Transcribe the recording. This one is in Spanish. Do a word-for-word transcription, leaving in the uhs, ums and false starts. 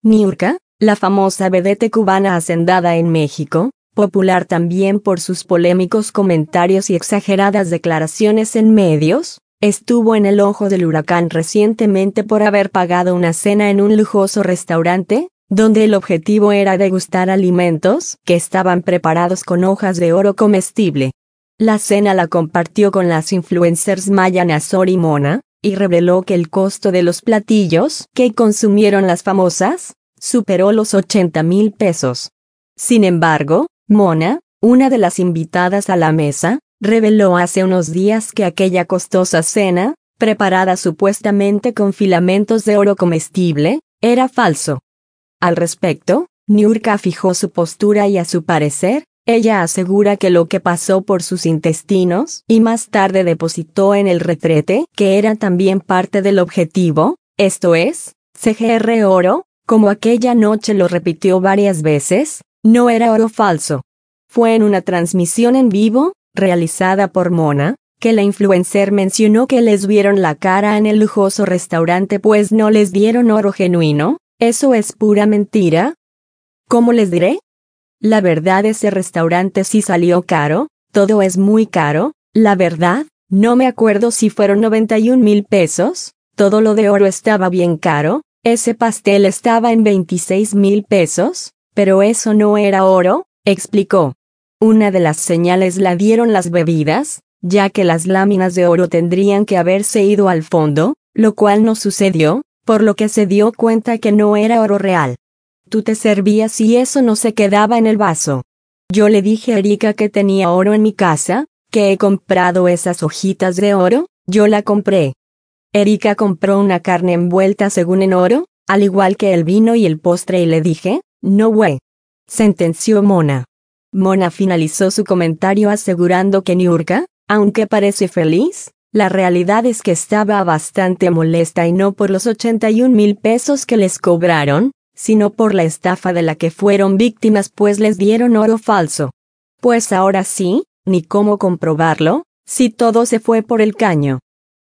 Niurka, la famosa vedette cubana hacendada en México, popular también por sus polémicos comentarios y exageradas declaraciones en medios, estuvo en el ojo del huracán recientemente por haber pagado una cena en un lujoso restaurante, donde el objetivo era degustar alimentos que estaban preparados con hojas de oro comestible. La cena la compartió con las influencers Maya Nazor y Mona, y reveló que el costo de los platillos que consumieron las famosas superó los ochenta mil pesos. Sin embargo, Mona, una de las invitadas a la mesa, reveló hace unos días que aquella costosa cena, preparada supuestamente con filamentos de oro comestible, era falso. Al respecto, Niurka fijó su postura y a su parecer, ella asegura que lo que pasó por sus intestinos y más tarde depositó en el retrete, que era también parte del objetivo, esto es, C G R oro, como aquella noche lo repitió varias veces, no era oro falso. Fue en una transmisión en vivo, realizada por Mona, que la influencer mencionó que les vieron la cara en el lujoso restaurante pues no les dieron oro genuino. ¿Eso es pura mentira? ¿Cómo les diré? La verdad, ese restaurante sí salió caro, todo es muy caro, la verdad, no me acuerdo si fueron noventa y un mil pesos, todo lo de oro estaba bien caro, ese pastel estaba en veintiséis mil pesos, pero eso no era oro, explicó. Una de las señales la dieron las bebidas, ya que las láminas de oro tendrían que haberse ido al fondo, lo cual no sucedió, por lo que se dio cuenta que no era oro real. Tú te servías y eso no se quedaba en el vaso. Yo le dije a Erika que tenía oro en mi casa, que he comprado esas hojitas de oro, yo la compré. Erika compró una carne envuelta según en oro, al igual que el vino y el postre y le dije, no way. Sentenció Mona. Mona finalizó su comentario asegurando que Niurka, aunque parece feliz, la realidad es que estaba bastante molesta y no por los ochenta y un mil pesos que les cobraron, sino por la estafa de la que fueron víctimas pues les dieron oro falso. Pues ahora sí, ni cómo comprobarlo, si todo se fue por el caño.